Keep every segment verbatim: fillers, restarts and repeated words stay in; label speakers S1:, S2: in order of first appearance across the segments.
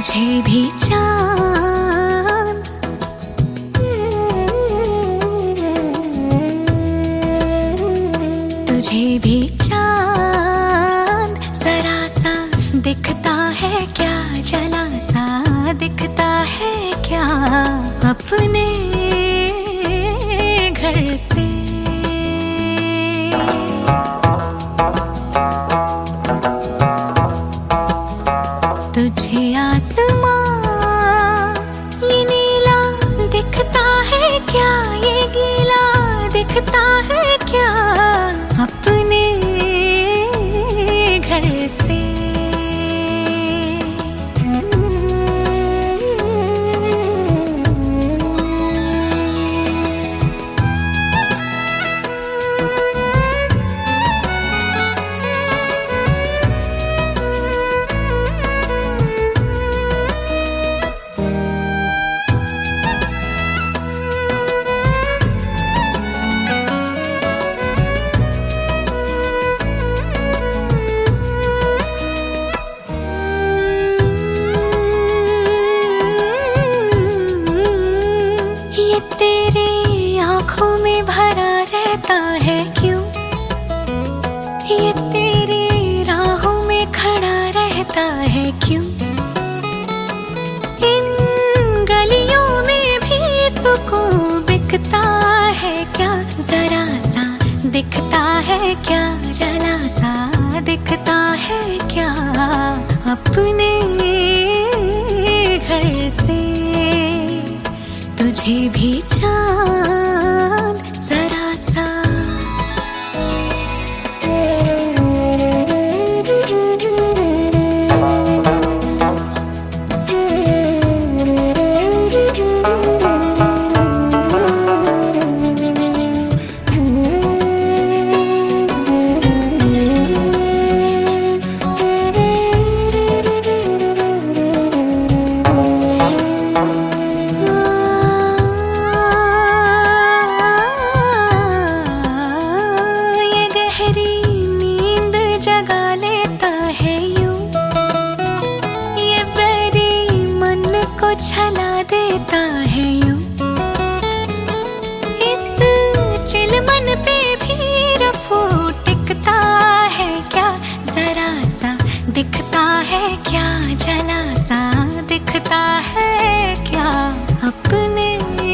S1: तुझे भी चांद, तुझे भी चांद जरा सा दिखता है क्या, जला सा दिखता है क्या अपने घर से। तुझे आसमां ये नीला दिखता है क्या, ये गीला दिखता है क्या अपने घर से। आँखों में भरा रहता है क्यों, ये तेरी राहों में खड़ा रहता है क्यों। इन गलियों में भी सुकून बिकता है क्या, जरा सा दिखता है क्या, जला सा दिखता है क्या अपने घर से। तुझे भी चांद जरा सा, जगा लेता है यूं, ये बैरी मन को छला देता है यूं। इस चिलमन पे भी रफू टिकता है क्या, जरा सा दिखता है क्या, जला सा दिखता है क्या अपने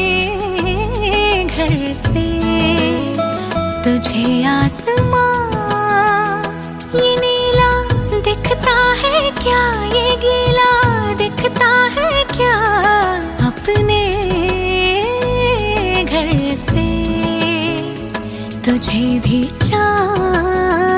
S1: घर से। तुझे आसमां ये नीला दिखता है क्या, ये गीला दिखता है क्या अपने घर से। तुझे भी चांद